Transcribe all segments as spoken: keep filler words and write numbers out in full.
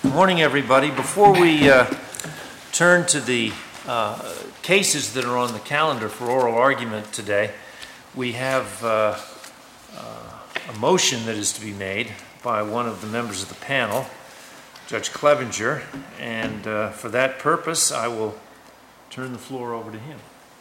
Good morning, everybody. Before we uh, turn to the uh, cases that are on the calendar for oral argument today, we have uh, uh, a motion that is to be made by one of the members of the panel, Judge Clevenger, and uh, for that purpose, I will turn the floor over to him.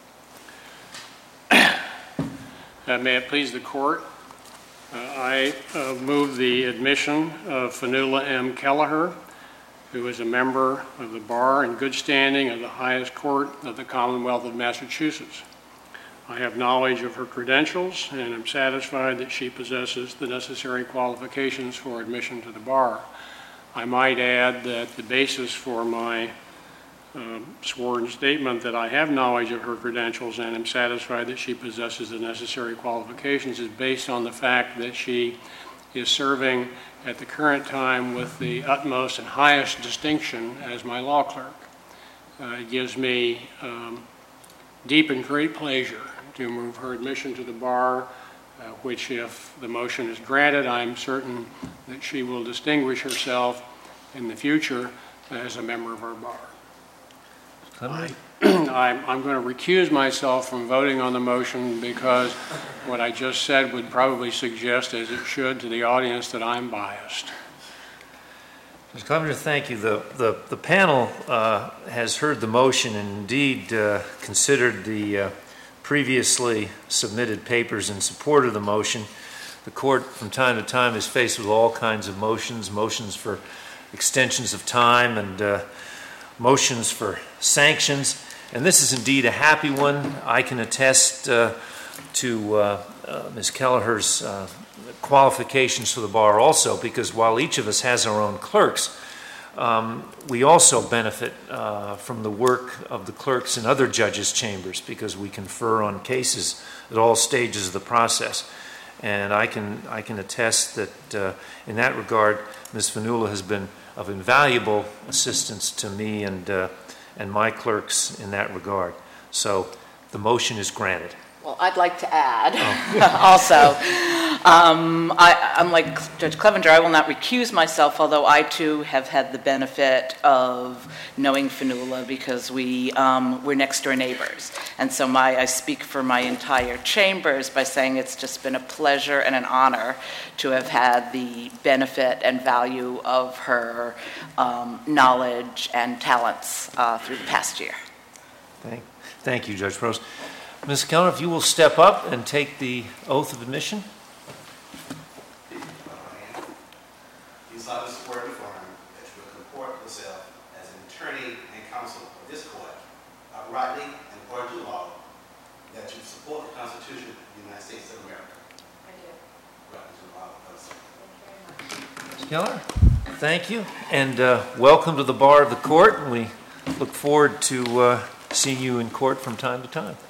Uh, may it please the court, uh, I uh, move the admission of Fionnuala M. Kelleher, who is a member of the bar in good standing of the highest court of the Commonwealth of Massachusetts. I have knowledge of her credentials and am satisfied that she possesses the necessary qualifications for admission to the bar. I might add that the basis for my uh, sworn statement that I have knowledge of her credentials and am satisfied that she possesses the necessary qualifications is based on the fact that she is serving at the current time with the utmost and highest distinction as my law clerk. Uh, it gives me um, deep and great pleasure to move her admission to the bar, uh, which, if the motion is granted, I'm certain that she will distinguish herself in the future as a member of our bar. I, I'm, I'm going to recuse myself from voting on the motion because what I just said would probably suggest, as it should to the audience, that I'm biased. Mister Clevenger, thank you. The, the, the panel uh, has heard the motion and indeed uh, considered the uh, previously submitted papers in support of the motion. The court from time to time is faced with all kinds of motions, motions for extensions of time and uh, motions for sanctions, and this is indeed a happy one. I can attest uh, to uh, uh, Miz Kelleher's uh, qualifications for the bar also, because while each of us has our own clerks, um, we also benefit uh, from the work of the clerks in other judges' chambers because we confer on cases at all stages of the process. And I can I can attest that uh, in that regard, Miz Fionnuala has been of invaluable assistance to me and uh, and my clerks in that regard. So the motion is granted. Well, I'd like to add oh. also, um, I, unlike Judge Clevenger, I will not recuse myself, although I too have had the benefit of knowing Fionnuala because we, um, we're next door neighbors. And so my, I speak for my entire chambers by saying it's just been a pleasure and an honor to have had the benefit and value of her um, knowledge and talents uh, through the past year. Thank, thank you, Judge Prost. Miz Kelleher, if you will step up and take the oath of admission. You solemnly swear before him that you will comport yourself as an attorney and counsel of this court, uprightly and according to law, that you support the Constitution of the United States of America. I do. Right to the law. Miz Kelleher, thank you, and uh, welcome to the bar of the court. And we look forward to uh, seeing you in court from time to time.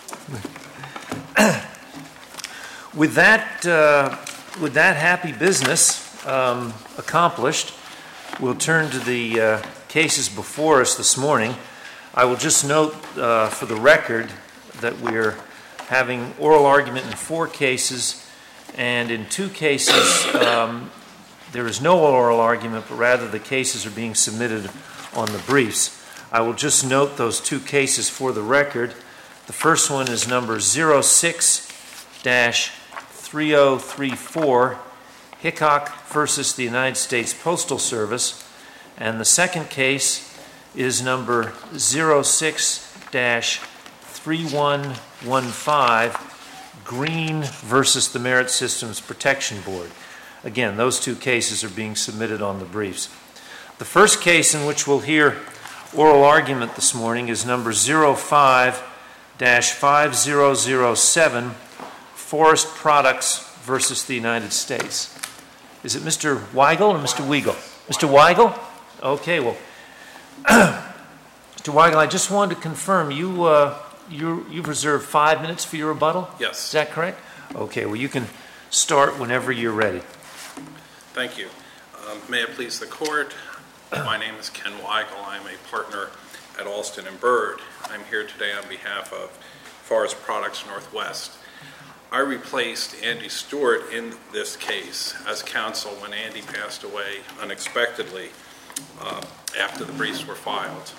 With that, uh, with that happy business um, accomplished, we'll turn to the uh, cases before us this morning. I will just note uh, for the record that we're having oral argument in four cases, and in two cases um, there is no oral argument, but rather the cases are being submitted on the briefs. I will just note those two cases for the record. The first one is number zero six dash three oh three four, Hickok versus the United States Postal Service. And the second case is number zero six dash three one one five, Green versus the Merit Systems Protection Board. Again, those two cases are being submitted on the briefs. The first case in which we'll hear oral argument this morning is number zero five dash five zero zero seven, Forest Products versus the United States. Is it Mister Weigel or Mister Weigel? Mister Weigel? Okay, well, Mister Weigel, I just wanted to confirm, you, uh, you, you've reserved five minutes for your rebuttal? Yes. Is that correct? Okay, well, you can start whenever you're ready. Thank you. Um, may it please the court, my name is Ken Weigel. I'm a partner at Alston and Bird. I'm here today on behalf of Forest Products Northwest. I replaced Andy Stewart in this case as counsel when Andy passed away unexpectedly. uh, after the briefs were filed.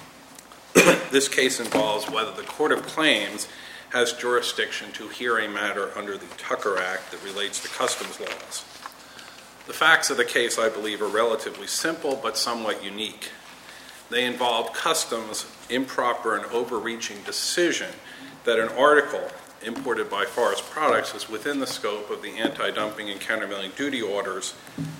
This case involves whether the Court of Claims has jurisdiction to hear a matter under the Tucker Act that relates to customs laws. The facts of the case, I believe, are relatively simple but somewhat unique. They involve customs' improper and overreaching decision that an article imported by Forest Products is within the scope of the anti-dumping and countervailing duty orders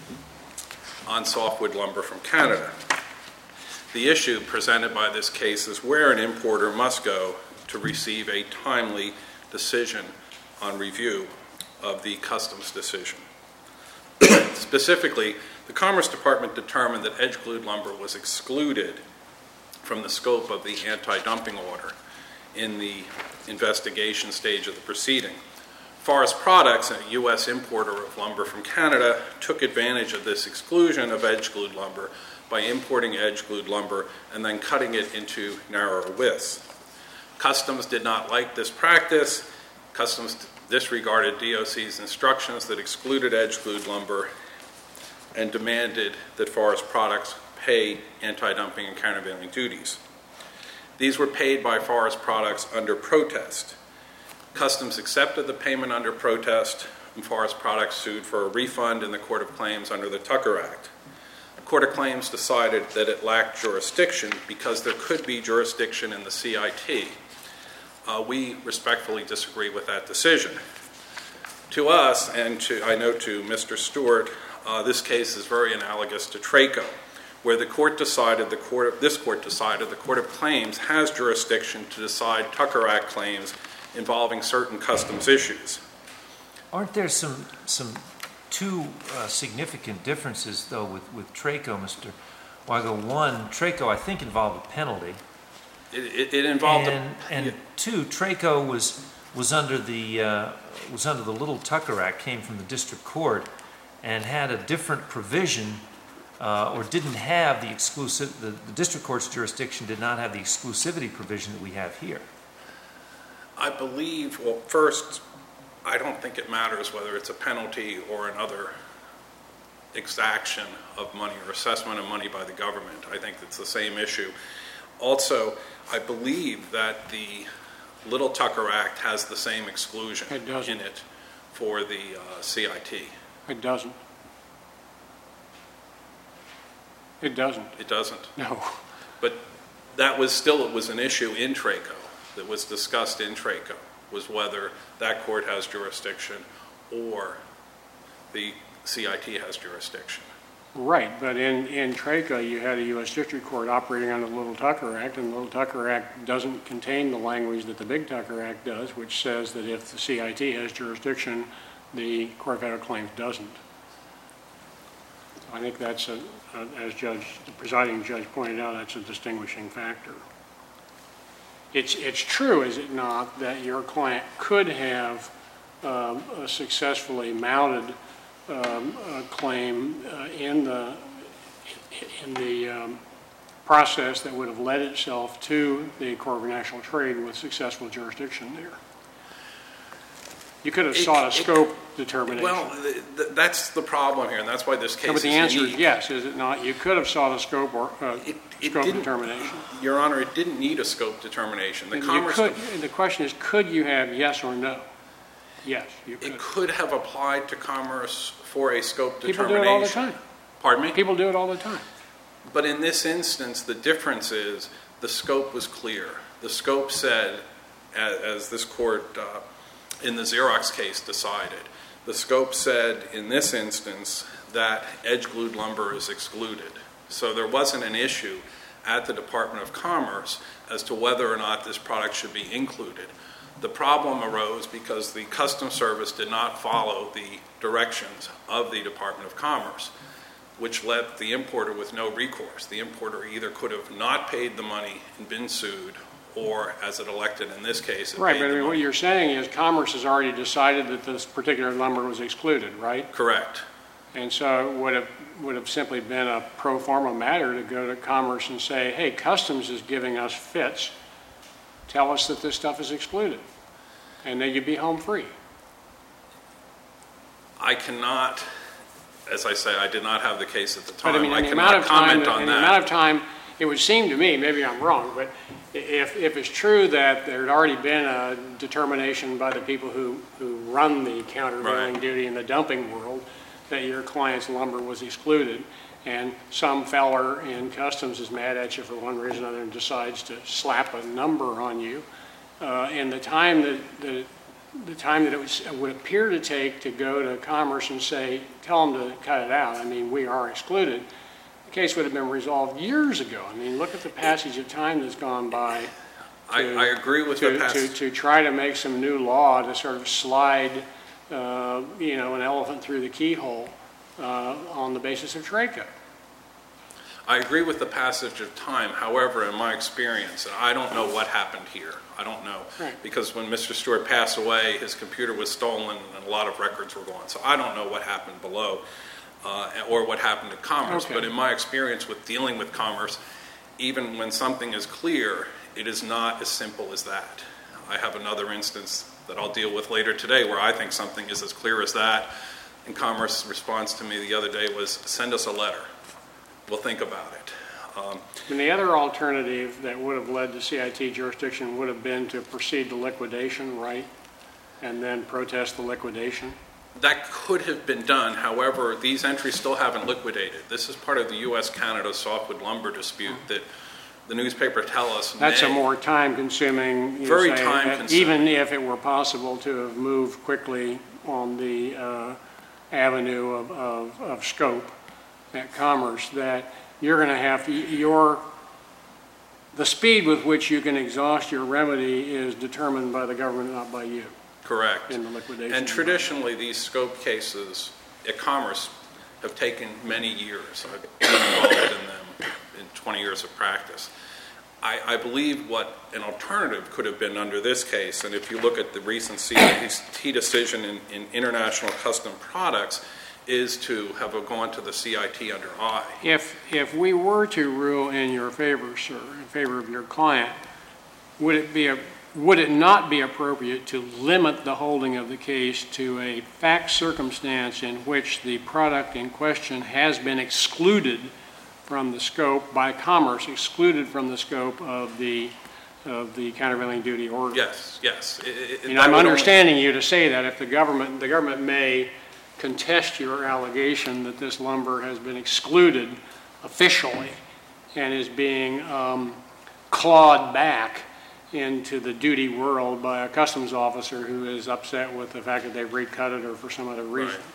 on softwood lumber from Canada. The issue presented by this case is where an importer must go to receive a timely decision on review of the customs decision. Specifically, the Commerce Department determined that edge-glued lumber was excluded from the scope of the anti-dumping order in the investigation stage of the proceeding. Forest Products, a U S importer of lumber from Canada, took advantage of this exclusion of edge-glued lumber by importing edge-glued lumber and then cutting it into narrower widths. Customs did not like this practice. Customs disregarded D O C's instructions that excluded edge-glued lumber and demanded that Forest Products pay anti-dumping and countervailing duties. These were paid by Forest Products under protest. Customs accepted the payment under protest, and Forest Products sued for a refund in the Court of Claims under the Tucker Act. The Court of Claims decided that it lacked jurisdiction because there could be jurisdiction in the C I T. Uh, we respectfully disagree with that decision. To us, and to, I know to Mister Stewart, uh, this case is very analogous to Traco, where the court decided, the court of, this court decided the Court of Claims has jurisdiction to decide Tucker Act claims involving certain customs issues. Aren't there some some two uh, significant differences, though, with, with Traco, Mister Weigel? One, Traco, I think, involved a penalty. It, it, it involved and, a, and yeah. two, Traco was was under the uh, was under the Little Tucker Act, came from the district court, and had a different provision, uh, or didn't have the exclusive. The, the district court's jurisdiction did not have the exclusivity provision that we have here. I believe. Well, first, I don't think it matters whether it's a penalty or another exaction of money or assessment of money by the government. I think it's the same issue. Also, I believe that the Little Tucker Act has the same exclusion it in it for the uh, C I T. It doesn't. It doesn't. It doesn't? No. But that was still, it was an issue in Traco that was discussed in Traco, was whether that court has jurisdiction or the C I T has jurisdiction. Right, but in, in Traco, you had a U S District Court operating under the Little Tucker Act, and the Little Tucker Act doesn't contain the language that the Big Tucker Act does, which says that if the C I T has jurisdiction, the Court of Federal Claims doesn't. I think that's, a, a, as Judge, the presiding judge pointed out, that's a distinguishing factor. It's, it's true, is it not, that your client could have um, successfully mounted Um, a claim uh, in the in the um, process that would have led itself to the Court of International Trade with successful jurisdiction there. You could have It- sought a it- scope determination. Well, th- th- that's the problem here, and that's why this case No, but the is answer unique. is yes, is it not? You could have sought a scope or uh, It- it scope didn't- determination. Your Honor, it didn't need a scope determination. The You Commerce could, the question is, could you have yes or no? Yes, you could. It could have applied to Commerce for a scope People determination. do it all the time. Pardon me? People do it all the time. But in this instance, the difference is the scope was clear. The scope said, as, as this court uh, in the Xerox case decided, the scope said in this instance that edge-glued lumber is excluded. So there wasn't an issue at the Department of Commerce as to whether or not this product should be included. The problem arose because the Customs Service did not follow the directions of the Department of Commerce, which left the importer with no recourse. The importer either could have not paid the money and been sued, or, as it elected in this case, it Right, paid but I the mean, what money. you're saying is Commerce has already decided that this particular lumber was excluded, right? Correct. And so it would have, would have simply been a pro forma matter to go to Commerce and say, hey, Customs is giving us fits. Tell us that this stuff is excluded. And then you'd be home free. I cannot as I say, I did not have the case at the time. But I mean, in the cannot amount of time, comment that- on in the that. amount of time, it would seem to me, maybe I'm wrong, but if, if it's true that there had already been a determination by the people who, who run the countervailing Right. duty in the dumping world, that your client's lumber was excluded, and some feller in customs is mad at you for one reason or another and decides to slap a number on you, uh, and the time that, that the time that it was, it would appear to take to go to Commerce and say, tell them to cut it out, I mean, we are excluded, the case would have been resolved years ago. I mean, look at the passage of time that's gone by. I, to- I agree with to, the to, passage. to try to make some new law to sort of slide, uh, you know, an elephant through the keyhole uh, on the basis of trade code. I agree with the passage of time. However, in my experience, and I don't know what happened here. I don't know. Right. Because when Mister Stewart passed away, his computer was stolen and a lot of records were gone. So I don't know what happened below uh, or what happened to Commerce. Okay. But in my experience with dealing with Commerce, even when something is clear, it is not as simple as that. I have another instance that I'll deal with later today where I think something is as clear as that. And Commerce's response to me the other day was, send us a letter. We'll think about it. Um, And the other alternative that would have led to C I T jurisdiction would have been to proceed to liquidation, right? And then protest the liquidation. that could have been done. However, these entries still haven't liquidated. This is part of the U S Canada softwood lumber dispute that the newspaper tell us That's a may- more time-consuming. you Very say, time-consuming. Even if it were possible to have moved quickly on the uh, avenue of, of, of scope at Commerce, that you're going to have, your, the speed with which you can exhaust your remedy is determined by the government, not by you, Correct. in the liquidation. And traditionally, these scope cases at Commerce have taken many years. I've been involved in them in twenty years of practice. I, I believe what an alternative could have been under this case, and if you look at the recent C I T decision in, in international custom products, is to have gone to the C I T under I. If, if we were to rule in your favor, sir, in favor of your client, would it be a, would it not be appropriate to limit the holding of the case to a fact circumstance in which the product in question has been excluded from the scope by Commerce, excluded from the scope of the, of the countervailing duty order? Yes, yes. It- it- And that I'm would only- understanding you to say that if the government, the government may contest your allegation that this lumber has been excluded officially and is being um, clawed back into the duty world by a customs officer who is upset with the fact that they've recut it or for some other reason. Right.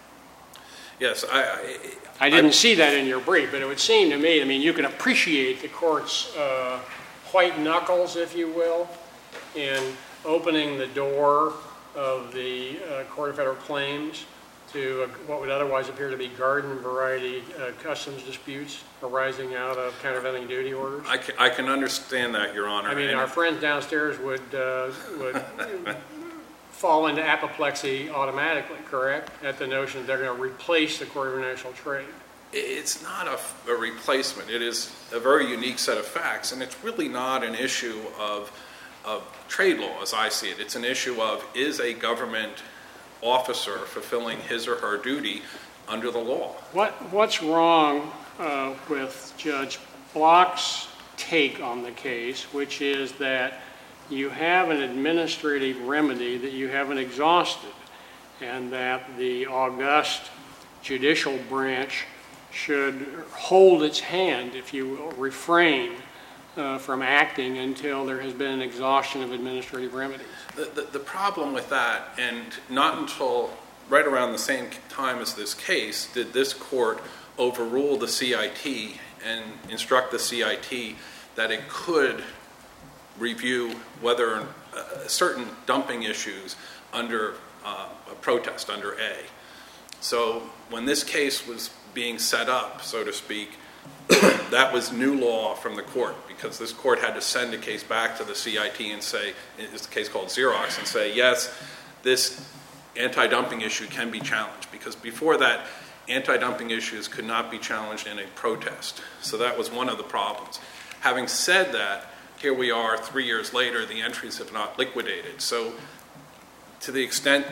Yes, I, I, I didn't see that in your brief, but it would seem to me, I mean, you can appreciate the court's uh, white knuckles, if you will, in opening the door of the uh, Court of Federal Claims to uh, what would otherwise appear to be garden variety uh, customs disputes arising out of countervailing duty orders. I can, I can understand that, Your Honor. I mean, and- our friends downstairs would, uh, would fall into apoplexy automatically, correct? At the notion that they're going to replace the Court of International Trade. It's not a, a replacement. It is a very unique set of facts, and it's really not an issue of, of trade law as I see it. It's an issue of, is a government officer fulfilling his or her duty under the law? What, what's wrong uh, with Judge Block's take on the case, which is that you have an administrative remedy that you haven't exhausted, and that the august judicial branch should hold its hand, if you will, refrain uh, from acting until there has been an exhaustion of administrative remedies? The, the, the problem with that, and not until right around the same time as this case, did this court overrule the C I T and instruct the C I T that it could review whether uh, certain dumping issues under uh, a protest, under A. So when this case was being set up, so to speak, that was new law from the court, because this court had to send a case back to the C I T and say, it's a case called Xerox, and say, yes, this anti-dumping issue can be challenged, because before that, anti-dumping issues could not be challenged in a protest. So that was one of the problems. Having said that, here we are three years later, the entries have not liquidated. So to the extent that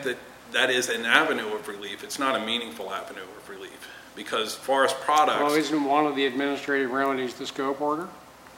that is an avenue of relief. It's not a meaningful avenue of relief because forest products... Well, isn't one of the administrative remedies the scope order?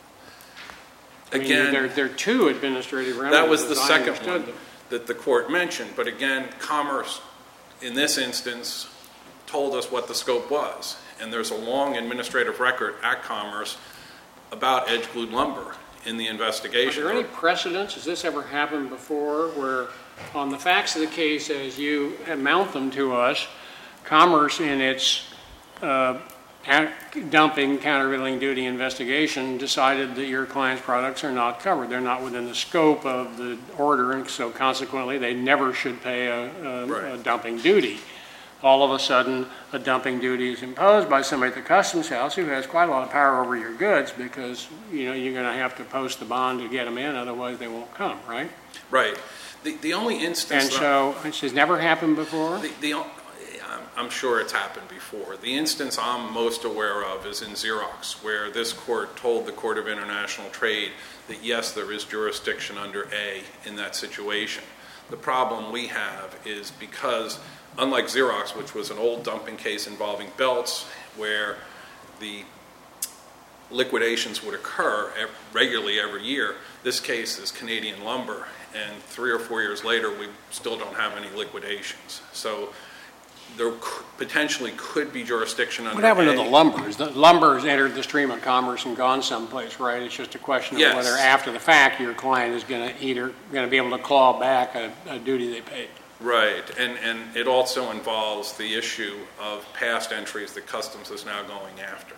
I mean, Again, there, there are two administrative remedies. that was the as I second understood one them. that the court mentioned. But again, Commerce, in this instance, told us what the scope was. And there's a long administrative record at Commerce about edge-glued lumber in the investigation. Are there any precedents? Has this ever happened before where on the facts of the case as you mount them to us, Commerce in its uh, dumping countervailing duty investigation decided that your client's products are not covered. They're not within the scope of the order, and so consequently they never should pay a, a, Right. a dumping duty. All of a sudden, a dumping duty is imposed by somebody at the customs house who has quite a lot of power over your goods because, you know, you're going to have to post the bond to get them in, otherwise they won't come, right? Right. The, the only instance... And that- so, this has never happened before? The, the, I'm- I'm sure it's happened before. The instance I'm most aware of is in Xerox, where this court told the Court of International Trade that yes, there is jurisdiction under A in that situation. The problem we have is because, unlike Xerox, which was an old dumping case involving belts, where the liquidations would occur ev- regularly every year, this case is Canadian lumber, and three or four years later, we still don't have any liquidations. So there c- potentially could be jurisdiction under What happened to A. the lumbers? The lumbers entered the stream of commerce and gone someplace, right? It's just a question of Yes. whether after the fact your client is going to either going to be able to claw back a, a duty they paid. Right, and, and it also involves the issue of past entries that Customs is now going after.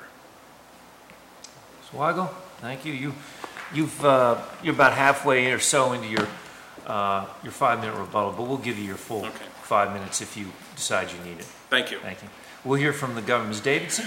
Miz Weigel, thank you. You, you've, uh, you're about halfway or so into your, uh, your five-minute rebuttal, but we'll give you your full Okay. five minutes if you decide you need it. Thank you. Thank you. We'll hear from the government. Miz Davidson?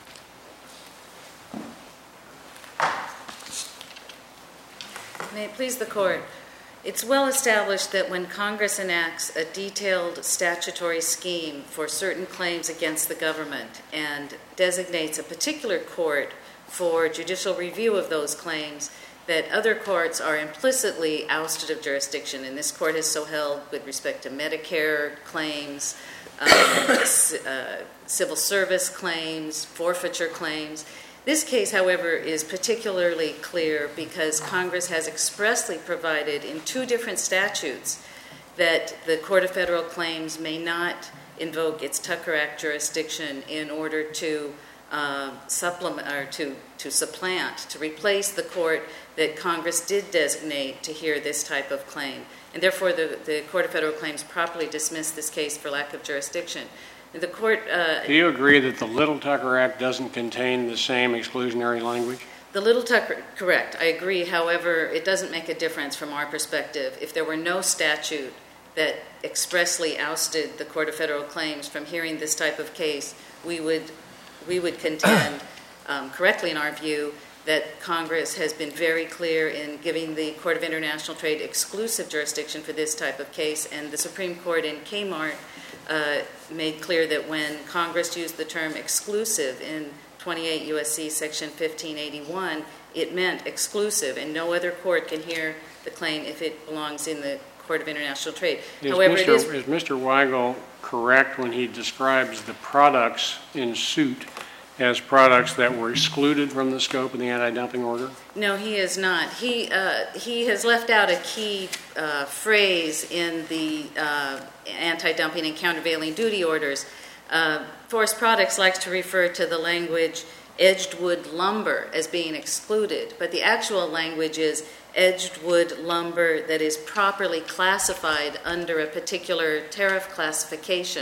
May it please the Court. It's well established that when Congress enacts a detailed statutory scheme for certain claims against the government and designates a particular court for judicial review of those claims, that other courts are implicitly ousted of jurisdiction. And this court has so held with respect to Medicare claims, um, c- uh, civil service claims, forfeiture claims. This case, however, is particularly clear because Congress has expressly provided in two different statutes that the Court of Federal Claims may not invoke its Tucker Act jurisdiction in order to uh, supplement or to, to supplant, to replace the court that Congress did designate to hear this type of claim. And therefore, the, the Court of Federal Claims properly dismissed this case for lack of jurisdiction. The court... Uh, Do you agree that the Little Tucker Act doesn't contain the same exclusionary language? The Little Tucker, correct, I agree. However, it doesn't make a difference from our perspective. If there were no statute that expressly ousted the Court of Federal Claims from hearing this type of case, we would, we would contend, um, correctly in our view, that Congress has been very clear in giving the Court of International Trade exclusive jurisdiction for this type of case, and the Supreme Court in Kmart uh, made clear that when Congress used the term exclusive in twenty-eight U S C section fifteen eighty-one, it meant exclusive, and no other court can hear the claim if it belongs in the Court of International Trade. Is However, Mister it is... Is Mister Weigel correct when he describes the products in suit as products that were excluded from the scope of the anti-dumping order? No, he is not. He uh, he has left out a key uh, phrase in the uh, anti-dumping and countervailing duty orders. Uh, Forest Products likes to refer to the language edged wood lumber as being excluded, but the actual language is edged wood lumber that is properly classified under a particular tariff classification.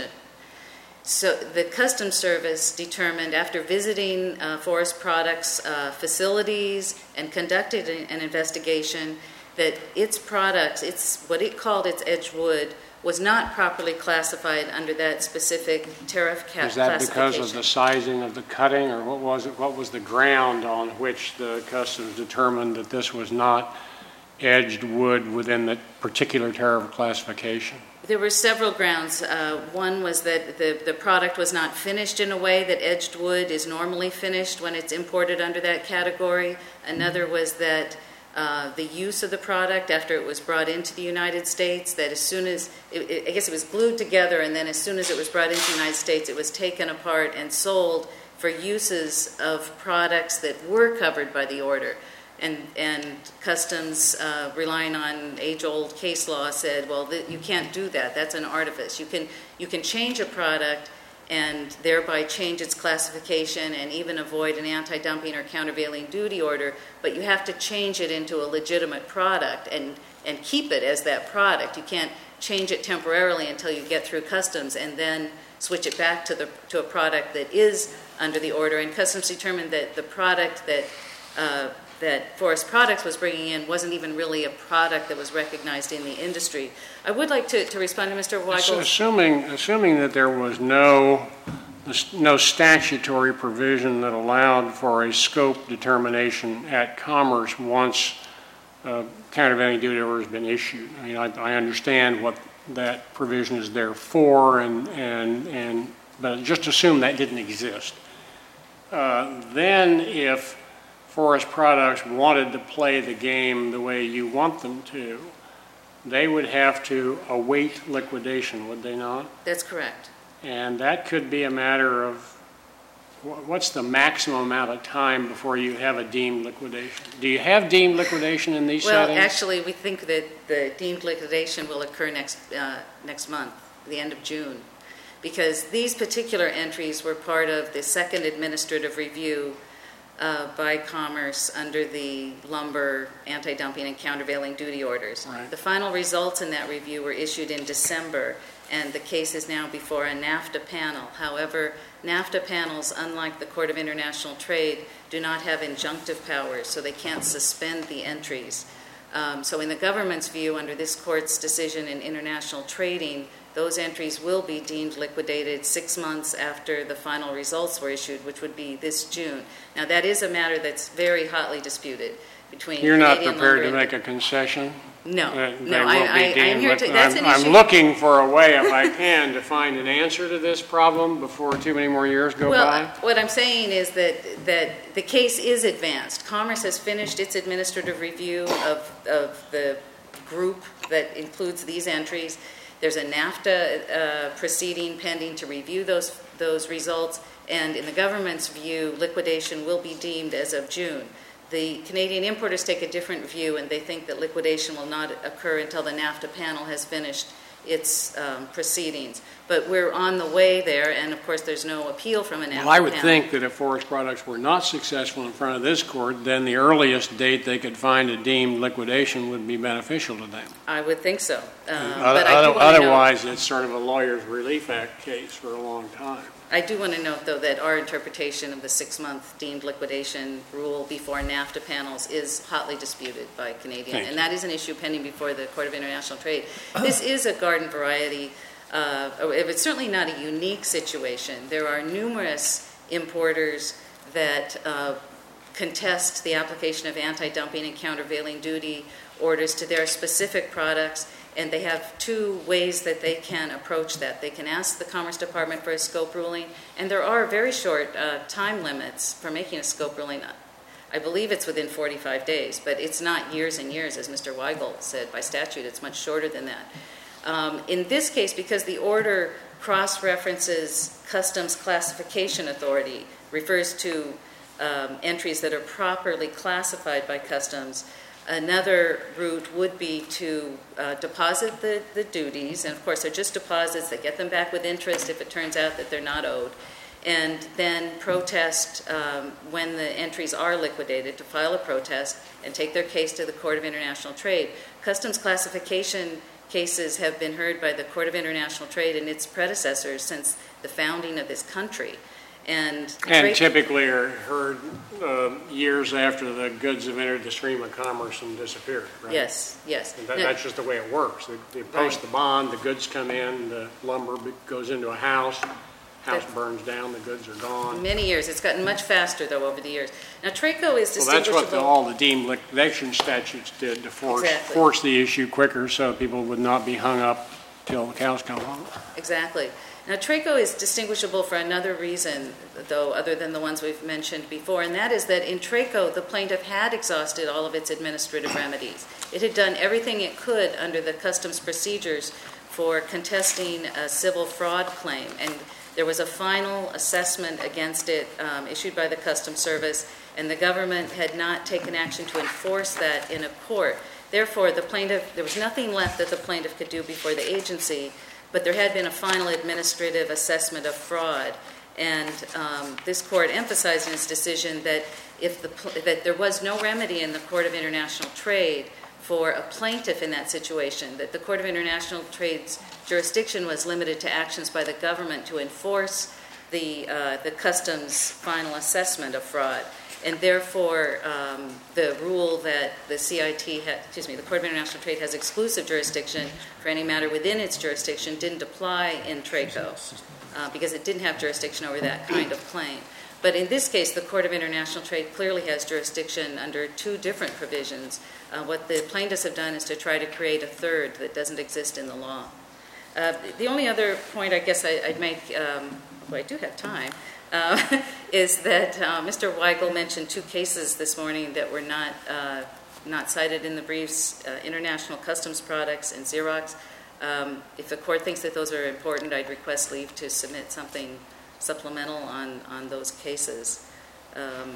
So the Customs Service determined after visiting uh, Forest Products uh, facilities and conducted an investigation that its products, its what it called its edged wood, was not properly classified under that specific tariff ca- Is that classification. because of the sizing of the cutting, or what was it? What was the ground on which the Customs determined that this was not edged wood within the particular tariff classification? There were several grounds. Uh, one was that the, the product was not finished in a way that edged wood is normally finished when it's imported under that category. Another was that uh, the use of the product after it was brought into the United States, that as soon as, it, it, I guess it was glued together, and then as soon as it was brought into the United States, it was taken apart and sold for uses of products that were covered by the order. And, and Customs, uh, relying on age-old case law, said, well, th- you can't do that. That's an artifice. You can, you can change a product and thereby change its classification and even avoid an anti-dumping or countervailing duty order, but you have to change it into a legitimate product and, and keep it as that product. You can't change it temporarily until you get through Customs and then switch it back to, the, to a product that is under the order. And Customs determined that the product that uh, that Forest Products was bringing in wasn't even really a product that was recognized in the industry. I would like to, to respond to Mister Weigel. Assuming, assuming that there was no, no statutory provision that allowed for a scope determination at Commerce once uh, countervailing duty order has been issued. I mean, I, I understand what that provision is there for, and, and, and, but just assume that didn't exist. Uh, then if Forest Products wanted to play the game the way you want them to, they would have to await liquidation, would they not? That's correct. And that could be a matter of, what's the maximum amount of time before you have a deemed liquidation? Do you have deemed liquidation in these well, settings? Well, actually, we think that the deemed liquidation will occur next, uh, next month, the end of June, because these particular entries were part of the second administrative review Uh, by Commerce under the lumber anti-dumping and countervailing duty orders. Right. The final results in that review were issued in December, and the case is now before a NAFTA panel. However, NAFTA panels, unlike the Court of International Trade, do not have injunctive powers, so they can't suspend the entries. Um, so in the government's view, under this court's decision in international trading, those entries will be deemed liquidated six months after the final results were issued, which would be this June. Now, that is a matter that's very hotly disputed between You're not Canadian prepared to lumber make a concession? No, That no, they I, will be I, I am deemed here liq- to, that's I'm, an issue. I'm looking for a way, if I can, to find an answer to this problem before too many more years go Well, by. what I'm saying is that, that the case is advanced. Commerce has finished its administrative review of, of the group that includes these entries. There's a NAFTA uh, proceeding pending to review those, those results, and in the government's view, liquidation will be deemed as of June. The Canadian importers take a different view, and they think that liquidation will not occur until the NAFTA panel has finished its um, proceedings. But we're on the way there, and of course there's no appeal from a NAFTA panel. Well, I would think that if Forest Products were not successful in front of this court, then the earliest date they could find a deemed liquidation would be beneficial to them. I would think so. Uh, Other- but I do wanna Otherwise, note, it's sort of a Lawyers Relief Act case for a long time. I do want to note, though, that our interpretation of the six-month deemed liquidation rule before NAFTA panels is hotly disputed by Canadian, Thank and you. that is an issue pending before the Court of International Trade. This is a garden variety. Uh, it's certainly not a unique situation. There are numerous importers that uh, contest the application of anti-dumping and countervailing duty orders to their specific products, and they have two ways that they can approach that. They can ask the Commerce Department for a scope ruling, and there are very short uh, time limits for making a scope ruling. I believe it's within forty-five days, but it's not years and years, as Mister Weigel said. By statute, it's much shorter than that. Um, in this case, because the order cross-references Customs Classification Authority, refers to um, entries that are properly classified by Customs, another route would be to uh, deposit the, the duties, and of course they're just deposits, they get them back with interest if it turns out that they're not owed, and then protest um, when the entries are liquidated, to file a protest and take their case to the Court of International Trade. Customs classification cases have been heard by the Court of International Trade and its predecessors since the founding of this country. And, And trade- typically are heard uh, years after the goods have entered the stream of commerce and disappeared, right? Yes, yes. And that, No, that's just the way it works. They, they post Right. the bond, the goods come in, the lumber be- goes into a house, house That's- burns down, the goods are gone. Many years. It's gotten much faster, though, over the years. Now, TRACO is Well, that's distinguishable. what the, all the deemed liquidation statutes did, to force, Exactly. force the issue quicker so people would not be hung up till the cows come home. Exactly. Now, Traco is distinguishable for another reason, though, other than the ones we've mentioned before, and that is that in Traco, the plaintiff had exhausted all of its administrative remedies. It had done everything it could under the customs procedures for contesting a civil fraud claim, and there was a final assessment against it um, issued by the Customs Service, and the government had not taken action to enforce that in a court. Therefore, the plaintiff, there was nothing left that the plaintiff could do before the agency, but there had been a final administrative assessment of fraud. And um, this court emphasized in its decision that if the that there was no remedy in the Court of International Trade for a plaintiff in that situation, that the Court of International Trade's jurisdiction was limited to actions by the government to enforce the uh, the customs final assessment of fraud. And therefore, um, the rule that the C I T, ha- excuse me, the Court of International Trade has exclusive jurisdiction for any matter within its jurisdiction didn't apply in Traco uh, because it didn't have jurisdiction over that kind of claim. But in this case, the Court of International Trade clearly has jurisdiction under two different provisions. Uh, what the plaintiffs have done is to try to create a third that doesn't exist in the law. Uh, the only other point I guess I, I'd make, um, well, I do have time, Uh, is that uh, Mister Weigel mentioned two cases this morning that were not uh, not cited in the briefs, uh, International Customs Products and Xerox. Um, if the court thinks that those are important, I'd request leave to submit something supplemental on, on those cases. Um,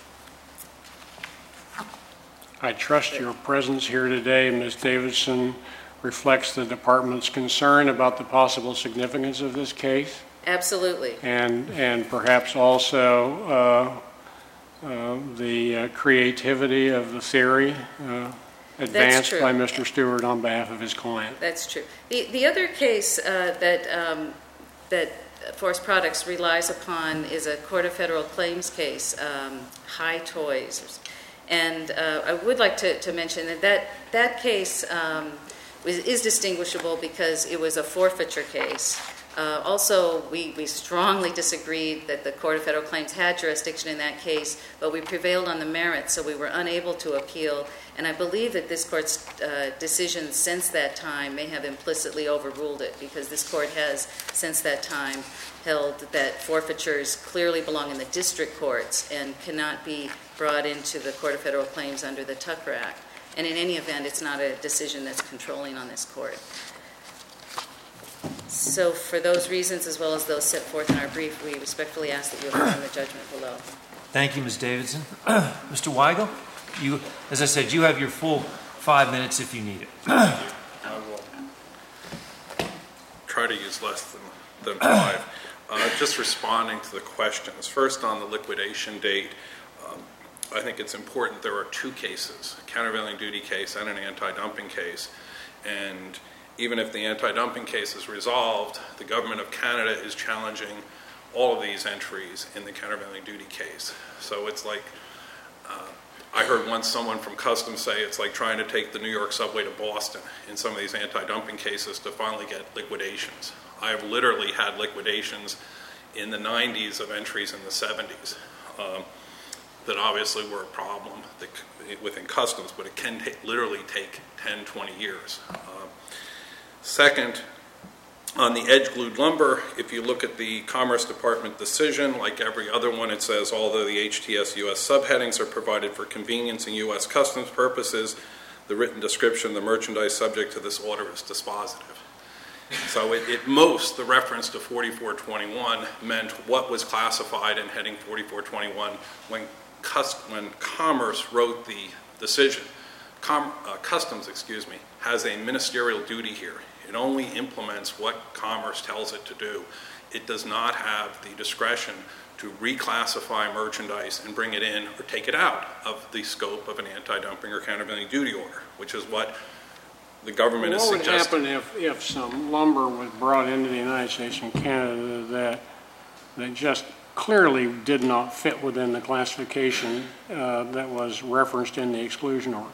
I trust your presence here today, Miz Davidson, reflects the department's concern about the possible significance of this case. Absolutely. And and perhaps also uh, uh, the uh, creativity of the theory uh, advanced by Mister Stewart on behalf of his client. That's true. The the other case uh, that um, that Forest Products relies upon is a Court of Federal Claims case, um, High Toys, and uh, I would like to, to mention that that, that case um, was, is distinguishable because it was a forfeiture case. Uh, also, we, we strongly disagreed that the Court of Federal Claims had jurisdiction in that case, but we prevailed on the merits, so we were unable to appeal. And I believe that this Court's uh, decision since that time may have implicitly overruled it, because this Court has, since that time, held that forfeitures clearly belong in the district courts and cannot be brought into the Court of Federal Claims under the Tucker Act. And in any event, it's not a decision that's controlling on this Court. So for those reasons, as well as those set forth in our brief, we respectfully ask that you affirm the judgment below. Thank you, Miz Davidson. Mister Weigel, you, as I said, you have your full five minutes if you need it. I will try to use less than, than five. Uh, just responding to the questions. First, on the liquidation date, um, I think it's important there are two cases, a countervailing duty case and an anti-dumping case. And even if the anti-dumping case is resolved, the government of Canada is challenging all of these entries in the countervailing duty case. So it's like, uh, I heard once someone from Customs say it's like trying to take the New York subway to Boston in some of these anti-dumping cases to finally get liquidations. I have literally had liquidations in the nineties of entries in the seventies um, that obviously were a problem that, within Customs, but it can take, literally take ten, twenty years. Uh, Second, on the edge-glued lumber, if you look at the Commerce Department decision, like every other one, it says, although the H T S U S subheadings are provided for convenience and U S customs purposes, the written description of the merchandise subject to this order is dispositive. So it, at most, the reference to forty-four twenty-one meant what was classified in heading forty-four twenty-one when, cust- when Commerce wrote the decision. Com- uh, Customs, excuse me, has a ministerial duty here. It only implements what Commerce tells it to do. It does not have the discretion to reclassify merchandise and bring it in or take it out of the scope of an anti-dumping or countervailing duty order, which is what the government well, is what suggesting. What would happen if, if some lumber was brought into the United States and Canada that, that just clearly did not fit within the classification uh, that was referenced in the exclusion order?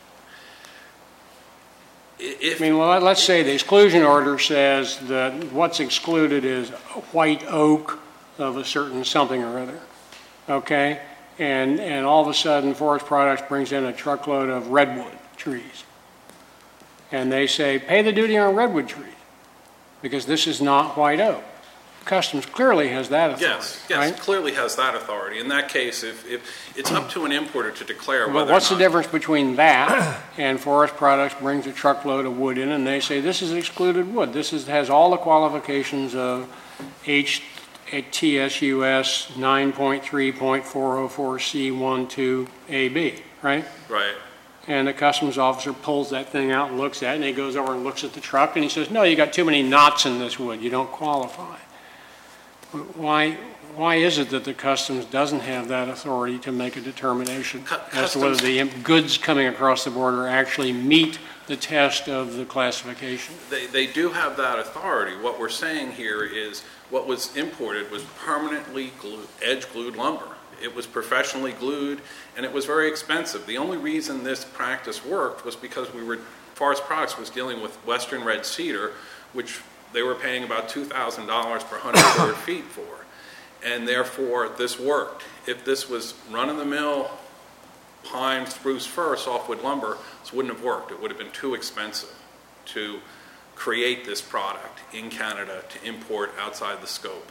If, I mean, well, let's say the exclusion order says that what's excluded is white oak of a certain something or other, okay? And and all of a sudden, Forest Products brings in a truckload of redwood trees. And they say, pay the duty on redwood trees, because this is not white oak. Customs clearly has that authority, Yes, yes, right? clearly has that authority. In that case, if, if it's up to an importer to declare But whether what's or the not, difference between that and Forest Products brings a truckload of wood in and they say, this is excluded wood. This is, has all the qualifications of H, T S U S nine point three point four oh four C one two A B, right? right? And the customs officer pulls that thing out and looks at it, and he goes over and looks at the truck, and he says, no, you got too many knots in this wood, you don't qualify. Why, why is it that the customs doesn't have that authority to make a determination Cu- as to whether customs- the im- goods coming across the border actually meet the test of the classification? They, they do have that authority. What we're saying here is what was imported was permanently glued, edge-glued lumber. It was professionally glued, and it was very expensive. The only reason this practice worked was because we were, Forest Products was dealing with Western red cedar, which they were paying about two thousand dollars per one hundred square feet for. And therefore, this worked. If this was run-of-the-mill pine, spruce, fir, softwood lumber, this wouldn't have worked. It would have been too expensive to create this product in Canada to import outside the scope.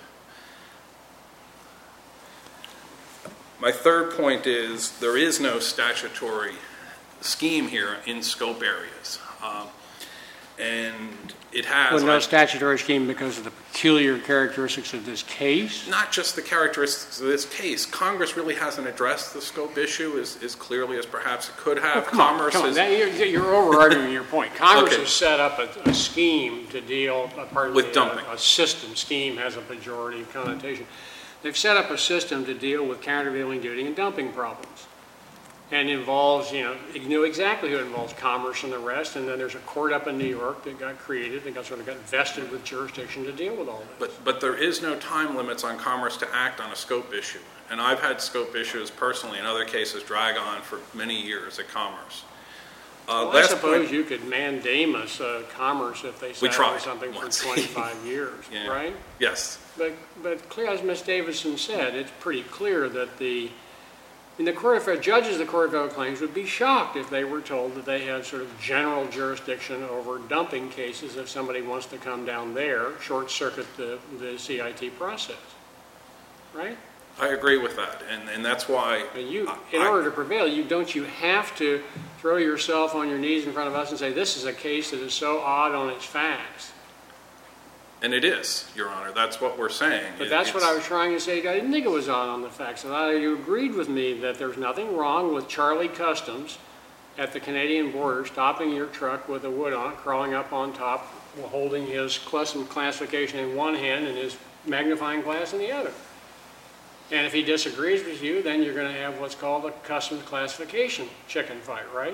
My third point is there is no statutory scheme here in scope areas. Um, and it has... Well, no I- statutory scheme because of the peculiar characteristics of this case? Not just the characteristics of this case. Congress really hasn't addressed the scope issue as, as clearly as perhaps it could have. Oh, come on, Commerce come on. is... That- you're, you're over-arguing your point. Congress Okay. has set up a, a scheme to deal, uh, pardon With me, dumping. A, a system. Scheme has a pejorative connotation. They've set up a system to deal with countervailing duty and dumping problems. And involves, you know, you know exactly who it involves, Commerce and the rest, and then there's a court up in New York that got created, that got sort of got vested with jurisdiction to deal with all this. But, but there is no time limits on Commerce to act on a scope issue. And I've had scope issues personally in other cases drag on for many years at Commerce. Uh, Well, I last suppose point- you could mandamus uh, Commerce if they We sat on tried something for once. twenty-five years, Yeah. right? Yes. But, but clear, as Miz Davidson said, it's pretty clear that the, in the Court of Federal, judges of the Court of Federal Claims would be shocked if they were told that they had sort of general jurisdiction over dumping cases if somebody wants to come down there, short circuit the, the C I T process, right? I agree with that, and, and that's why... And you, I- in I- order to prevail, you, don't you have to throw yourself on your knees in front of us and say, this is a case that is so odd on its facts? And it is, Your Honor. That's what we're saying. But It- that's what it's- I was trying to say. I didn't think it was odd on the facts. And I, you agreed with me that there's nothing wrong with Charlie Customs at the Canadian border stopping your truck with a wood on it, crawling up on top, holding his custom classification in one hand and his magnifying glass in the other. And if he disagrees with you, then you're going to have what's called a customs classification chicken fight, right?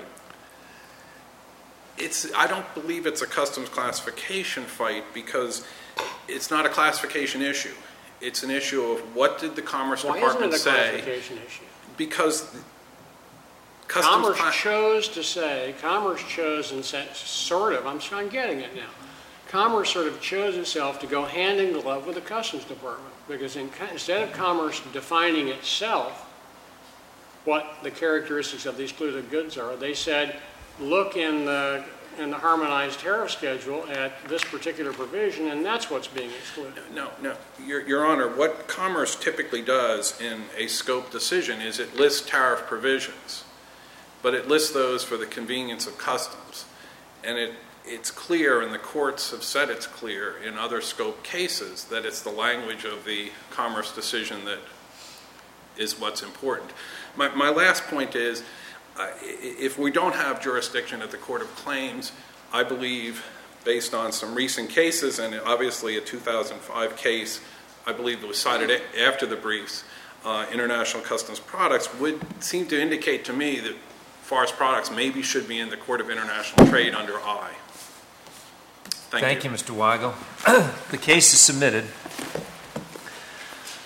It's, I don't believe it's a customs classification fight because it's not a classification issue. It's an issue of what did the Commerce Why isn't Department it a say? classification issue? Because customs Commerce cla- chose to say, Commerce chose and said, sort of, I'm, I'm getting it now. Commerce sort of chose itself to go hand in glove with the Customs Department because in, instead of Commerce defining itself what the characteristics of the excluded goods are, they said, look in the, in the harmonized tariff schedule at this particular provision, and that's what's being excluded. No, no, Your, Your Honor, what Commerce typically does in a scope decision is it lists tariff provisions, but it lists those for the convenience of customs. And it, it's clear, and the courts have said it's clear in other scope cases, that it's the language of the Commerce decision that is what's important. My, my last point is, uh, if we don't have jurisdiction at the Court of Claims, I believe, based on some recent cases, and obviously a two thousand five case, I believe that was cited a- after the briefs, uh, International Customs Products, would seem to indicate to me that Forest Products maybe should be in the Court of International Trade under I. Thank, Thank you, Mister Weigel. The case is submitted.